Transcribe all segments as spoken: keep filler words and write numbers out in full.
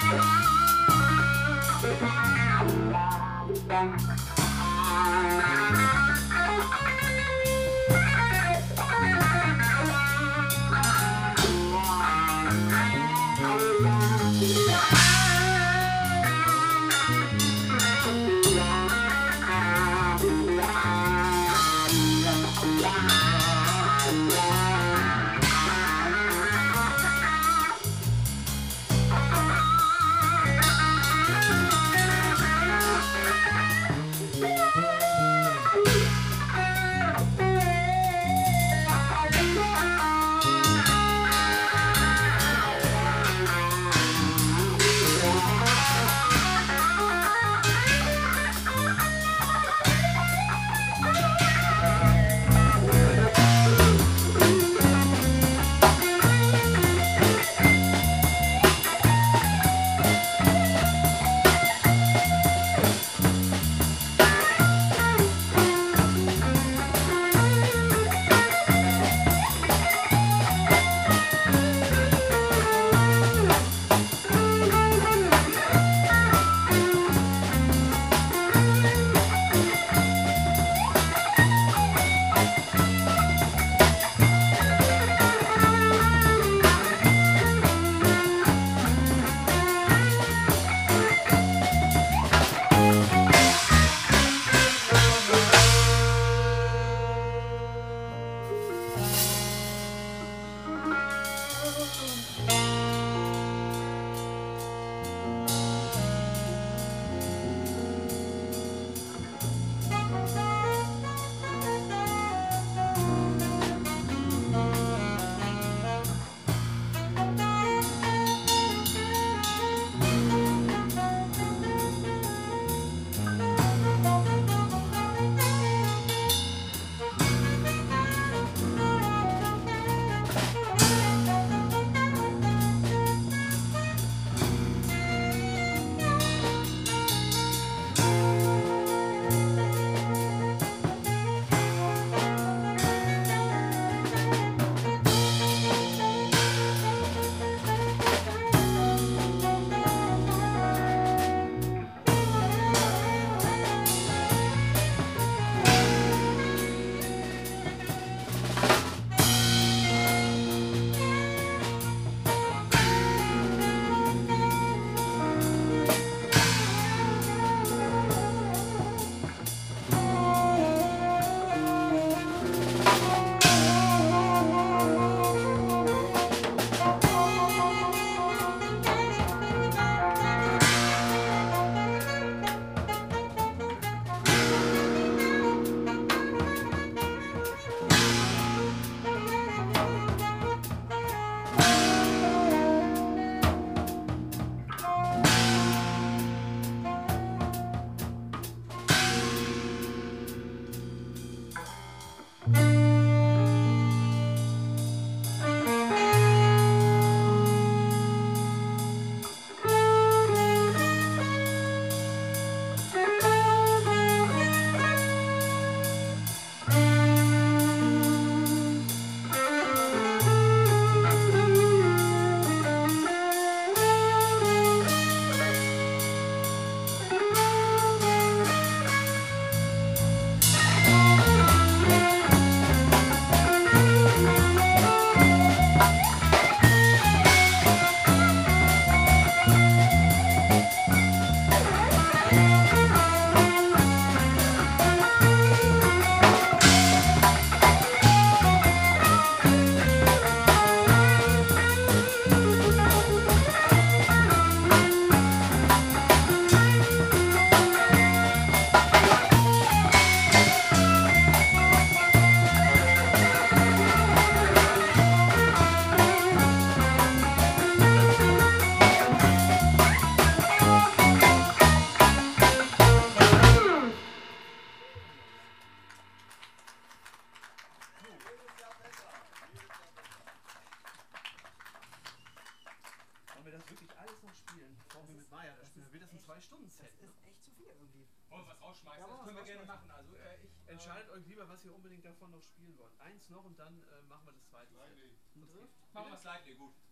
Zwei-Stunden-Set. Das ist echt zu viel irgendwie. Wollen wir was rausschmeißen? Ja, das können wir gerne machen. Also, äh, ich, Entscheidet euch lieber, was ihr unbedingt davon noch spielen wollt. Eins noch und dann äh, machen wir das zweite Set. machen wir Slightly, gut. Echt?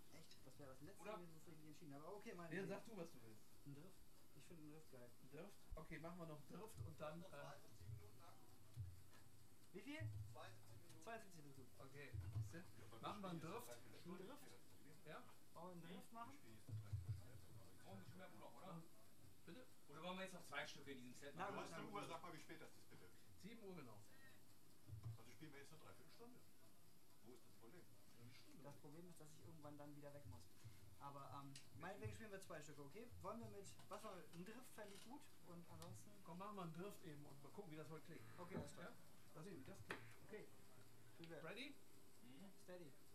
Das wäre das letzte Oder? gewesen, das irgendwie entschieden. Aber okay, mein. Ja, sag du, was du willst. Ein Drift. Ich finde einen Drift geil. Drift? Okay, machen wir noch Drift und dann. Äh, Wie viel? zweiundsiebzig ist gut. okay, siehste? Machen wir einen Drift. Ein Drift? Ja? Wollen wir einen Drift machen? brauchen wir schon mehr Block, oder? Bitte? Oder wollen wir jetzt noch zwei Stücke in diesem Set Na, machen? Du hast eine Uhr, sag mal, wie spät das ist, bitte. sieben Uhr genau. Also spielen wir jetzt eine Dreiviertelstunde. Wo ist das Problem? Das Problem ist, dass ich irgendwann dann wieder weg muss. Aber ähm, meinetwegen spielen wir zwei Stücke, okay? Wollen wir mit, was war, ein Drift fände ich gut und ansonsten... Komm, machen wir einen Drift eben und mal gucken, wie das heute klingt. Okay, alles klar. Ja? Mal sehen, wie das klingt. Okay. Wie wär's? Ready? Steady.